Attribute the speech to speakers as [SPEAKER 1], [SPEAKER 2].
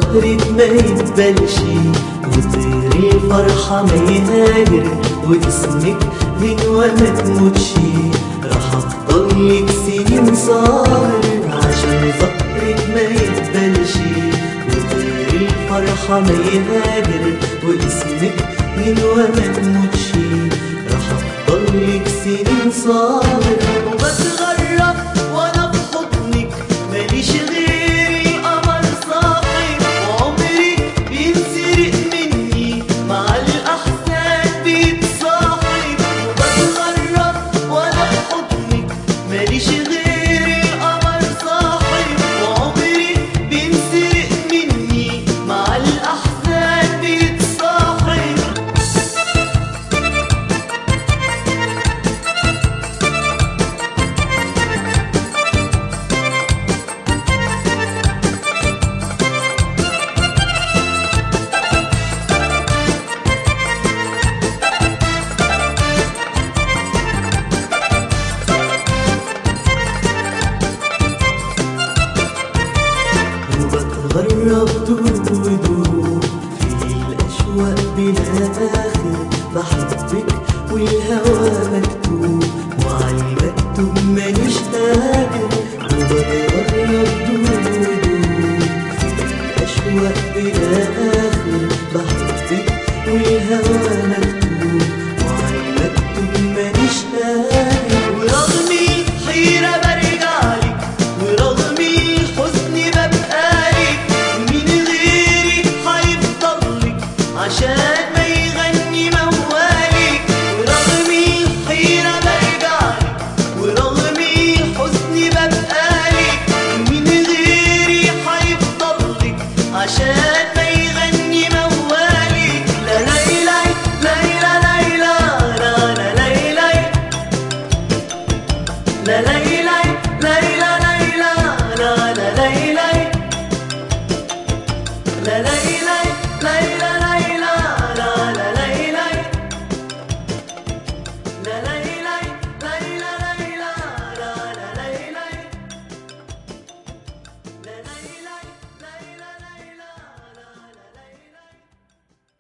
[SPEAKER 1] ظهرك ما يتبلش وطير الفرحة ما يهاجر واسمك غنوة ما تموتش. راح افضلك سنين صابر عشان ظهرك ما يتبلش وطير الفرحة ما يهاجر واسمك غنوة ما تموتش. راح افضلك سنين صابر وبتغرب وانا في حضنك ماليش غير القمر صاحي وعمري بينسرق مني مع الاحزان بيتصاحب. وبتغرب وانا في حضنك ماليش غير القمر صاحي وعمري بينسرق مني مع الاحزان بيتصاحب. وبتغرب دور ودور في الأشواق بلا آخر بحبك والهوى مكتوب وعالمكتوب مانيش قادر. وبتغرب دور ودور في الأشواق بلا آخر بحبك والهوى مكتوب وعالمكتوب مانيش قادر. ورغم الحيرة برجعلك ورغم الحزن ببقالك ومين غيري هيفضلك عشان ما يغني موالك. ورغم الحيرة برجعلك ورغم الحزن ببقالك ومين غيري هيفضلك عشان ما يغني موالك. لا ليلى ليلى ليلى لا لا ليلى لا ليلى ليلى ليلى لا لا ليلى لا ليلى